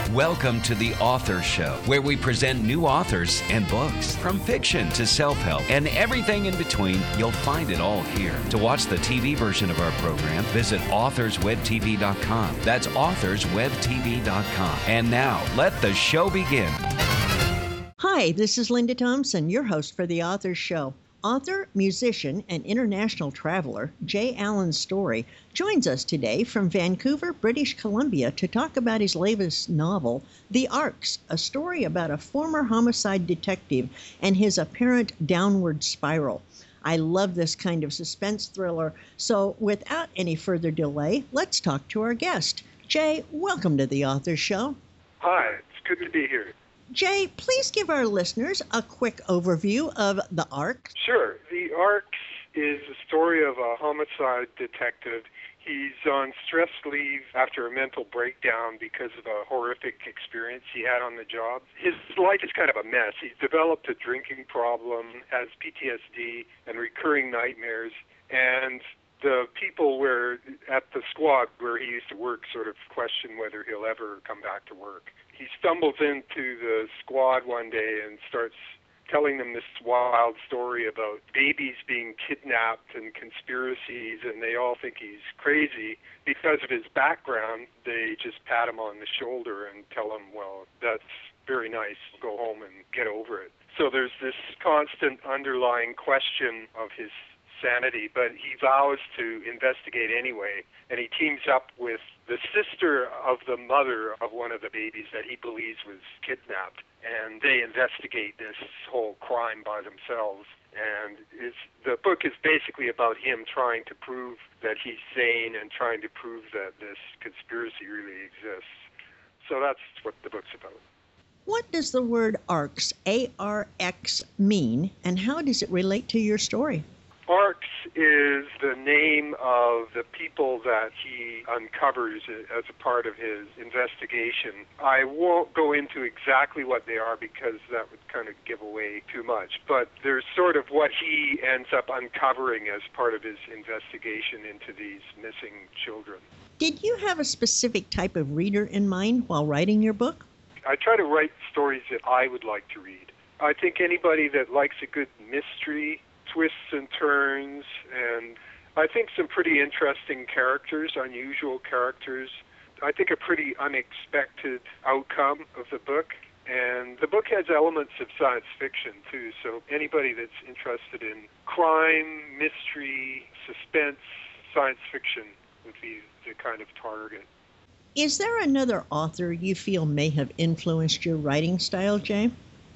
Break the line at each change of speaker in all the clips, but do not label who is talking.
Welcome to The Author Show, where we present new authors and books. From fiction to self-help and everything in between, you'll find it all here. To watch the TV version of our program, visit authorswebtv.com. That's authorswebtv.com. And now, let the show begin.
Hi, this is Linda Thompson, your host for The Author Show. Author, musician, and international traveler J. Allen Story joins us today from Vancouver, British Columbia to talk about his latest novel, The Arcs, a story about a former homicide detective and his apparent downward spiral. I love this kind of suspense thriller, so without any further delay, let's talk to our guest. Jay, welcome to The Author Show.
Hi, it's good to be here.
Jay, please give our listeners a quick overview of The Arcs.
Sure. The Arcs is a story of a homicide detective. He's on stress leave after a mental breakdown because of a horrific experience he had on the job. His life is kind of a mess. He's developed a drinking problem, has PTSD, and recurring nightmares. And the people at the squad where he used to work sort of question whether he'll ever come back to work. He stumbles into the squad one day and starts telling them this wild story about babies being kidnapped and conspiracies, and they all think he's crazy. Because of his background, they just pat him on the shoulder and tell him, well, that's very nice, go home and get over it. So there's this constant underlying question of his sanity, but he vows to investigate anyway, and he teams up with the sister of the mother of one of the babies that he believes was kidnapped, and they investigate this whole crime by themselves. And the book is basically about him trying to prove that he's sane and trying to prove that this conspiracy really exists. So that's what the book's about.
What does the word ARCS, A-R-X, mean, and how does it relate to your story?
Arcs is the name of the people that he uncovers as a part of his investigation. I won't go into exactly what they are because that would kind of give away too much, but there's sort of what he ends up uncovering as part of his investigation into these missing children.
Did you have a specific type of reader in mind while writing your book?
I try to write stories that I would like to read. I think anybody that likes a good mystery, twists and turns, and I think some pretty interesting characters, unusual characters. I think a pretty unexpected outcome of the book. And the book has elements of science fiction, too, so anybody that's interested in crime, mystery, suspense, science fiction would be the kind of target.
Is there another author you feel may have influenced your writing style, Jay?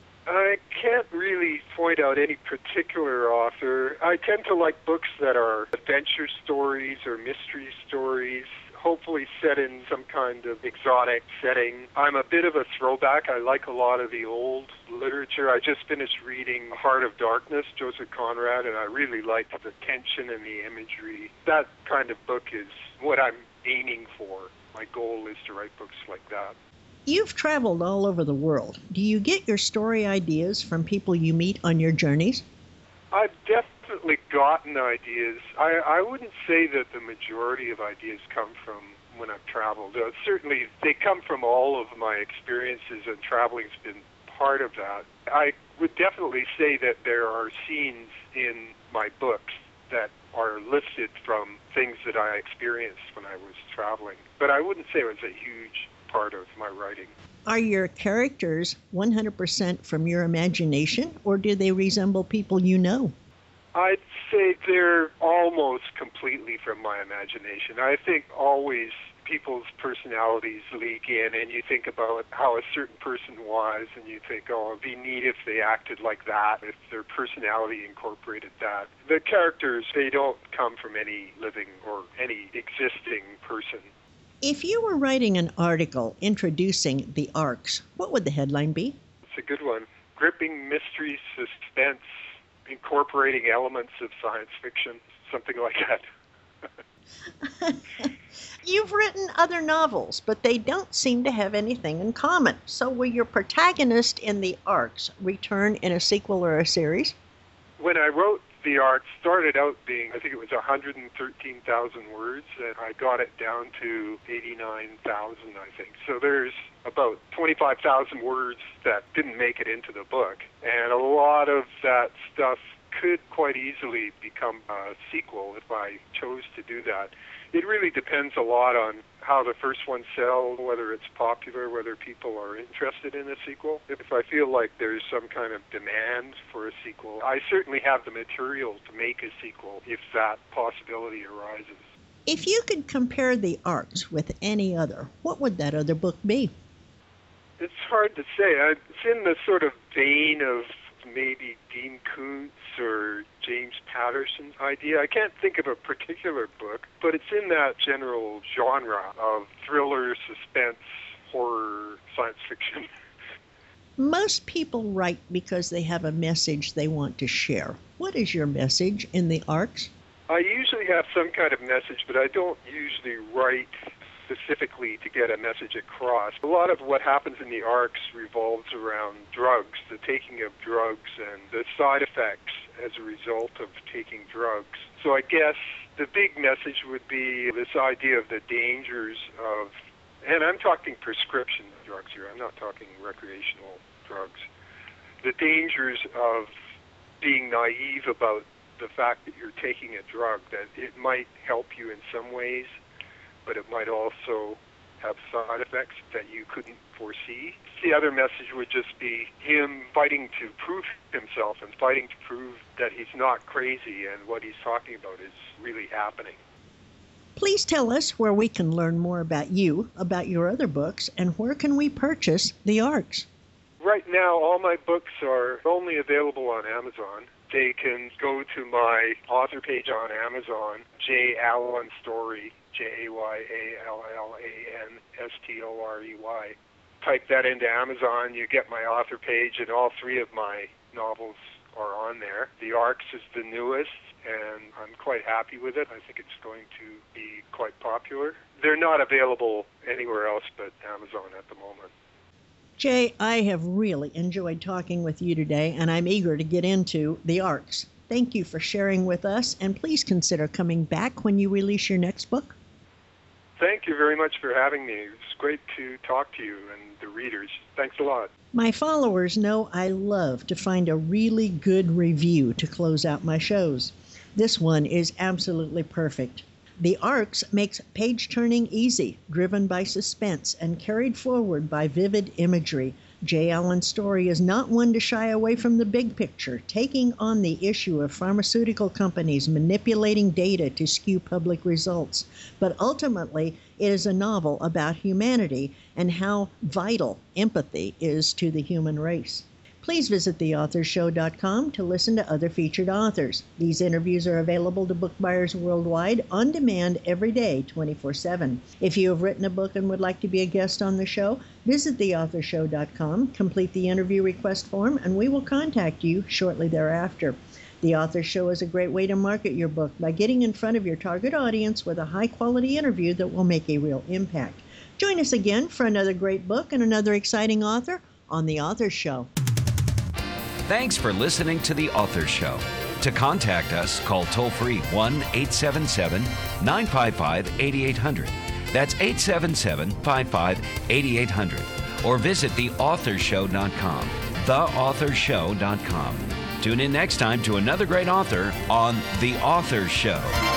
I can't really point out any particular author. I tend to like books that are adventure stories or mystery stories, hopefully set in some kind of exotic setting. I'm a bit of a throwback. I like a lot of the old literature. I just finished reading Heart of Darkness, Joseph Conrad, and I really liked the tension and the imagery. That kind of book is what I'm aiming for. My goal is to write books like that.
You've traveled all over the world. Do you get your story ideas from people you meet on your journeys?
I've definitely gotten ideas. I wouldn't say that the majority of ideas come from when I've traveled. Certainly, they come from all of my experiences, and traveling's been part of that. I would definitely say that there are scenes in my books that are lifted from things that I experienced when I was traveling. But I wouldn't say it was a huge part of my writing.
Are your characters 100% from your imagination, or do they resemble people you know?
I'd say they're almost completely from my imagination. I think always people's personalities leak in, and you think about how a certain person was, and you think, oh, it'd be neat if they acted like that, if their personality incorporated that. The characters, they don't come from any living or any existing person.
If you were writing an article introducing the Arcs, what would the headline be?
It's a good one. Gripping mystery, suspense, incorporating elements of science fiction, something like that.
You've written other novels, but they don't seem to have anything in common. So will your protagonist in the Arcs return in a sequel or a series?
When I wrote The Arcs started out being, I think it was 113,000 words, and I got it down to 89,000, I think. So there's about 25,000 words that didn't make it into the book, and a lot of that stuff could quite easily become a sequel if I chose to do that. It really depends a lot on how the first one sells, whether it's popular, whether people are interested in a sequel. If I feel like there's some kind of demand for a sequel, I certainly have the material to make a sequel if that possibility arises.
If you could compare the Arcs with any other, what would that other book be?
It's hard to say. It's in the sort of vein of maybe Dean Koontz or James Patterson's idea. I can't think of a particular book, but it's in that general genre of thriller, suspense, horror, science fiction.
Most people write because they have a message they want to share. What is your message in the Arcs?
I usually have some kind of message, but I don't usually write specifically to get a message across. A lot of what happens in the Arcs revolves around drugs, the taking of drugs, and the side effects as a result of taking drugs. So I guess the big message would be this idea of the dangers of, and I'm talking prescription drugs here, I'm not talking recreational drugs, the dangers of being naive about the fact that you're taking a drug, that it might help you in some ways, but it might also have side effects that you couldn't foresee. The other message would just be him fighting to prove himself and fighting to prove that he's not crazy and what he's talking about is really happening.
Please tell us where we can learn more about you, about your other books, and where can we purchase the Arcs?
Right now, all my books are only available on Amazon. They can go to my author page on Amazon, J. Allen Story, JayAllanStory. Type that into Amazon, you get my author page, and all three of my novels are on there. The Arcs is the newest, and I'm quite happy with it. I think it's going to be quite popular. They're not available anywhere else but Amazon at the moment.
Jay, I have really enjoyed talking with you today, and I'm eager to get into the Arcs. Thank you for sharing with us, and please consider coming back when you release your next book.
Thank you very much for having me. It's great to talk to you and the readers. Thanks a lot.
My followers know I love to find a really good review to close out my shows. This one is absolutely perfect. The Arcs makes page-turning easy, driven by suspense, and carried forward by vivid imagery. J. Allen Story is not one to shy away from the big picture, taking on the issue of pharmaceutical companies manipulating data to skew public results. But ultimately, it is a novel about humanity and how vital empathy is to the human race. Please visit theauthorshow.com to listen to other featured authors. These interviews are available to book buyers worldwide on demand every day, 24/7. If you have written a book and would like to be a guest on the show, visit theauthorshow.com, complete the interview request form, and we will contact you shortly thereafter. The Author Show is a great way to market your book by getting in front of your target audience with a high-quality interview that will make a real impact. Join us again for another great book and another exciting author on The Author Show.
Thanks for listening to The Author Show. To contact us, call toll-free 1-877-955-8800. That's 877-55-8800. Or visit theauthorshow.com. Theauthorshow.com. Tune in next time to another great author on The Author Show.